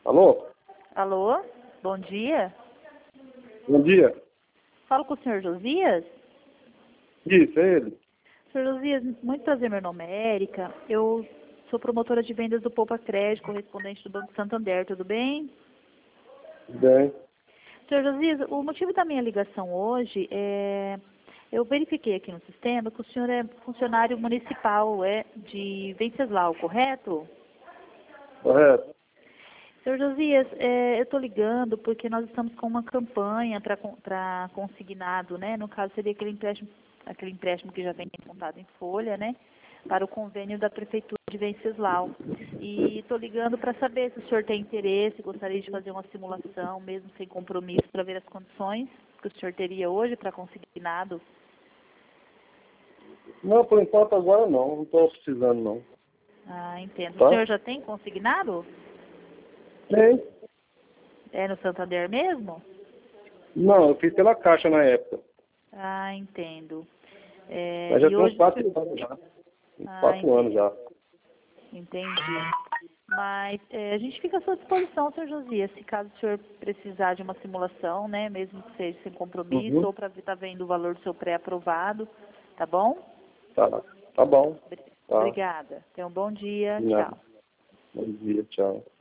Alô? Alô? Bom dia. Bom dia. Falo com o senhor Josias? Isso, é ele. Senhor Josias, muito prazer, meu nome é Érica. Eu sou promotora de vendas do Poupa Crédito, correspondente do Banco Santander, tudo bem? Bem. Senhor Josias, o motivo da minha ligação hoje é... Eu verifiquei aqui no sistema que o senhor é funcionário municipal de Venceslau, correto? Correto. Senhor Josias, eu estou ligando porque nós estamos com uma campanha para consignado, né? No caso, seria aquele empréstimo que já vem montado em folha, né? Para o convênio da Prefeitura de Venceslau. E estou ligando para saber se o senhor tem interesse, gostaria de fazer uma simulação, mesmo sem compromisso, para ver as condições que o senhor teria hoje para consignado. Não, por enquanto agora não estou precisando não. Ah, entendo. Tá? O senhor já tem consignado? Tem. É no Santander mesmo? Não, eu fiz pela Caixa na época. Ah, entendo. Mas já E tem uns hoje... 4 anos já. Ah, 4 anos já. entendi. Mas a gente fica à sua disposição, senhor Josias, se caso o senhor precisar de uma simulação, né, mesmo que seja sem compromisso, Uhum. ou para estar vendo o valor do seu pré-aprovado, tá bom? Tá bom. Tá. Obrigada. Tenha um bom dia. Nada. Tchau. Bom dia, tchau.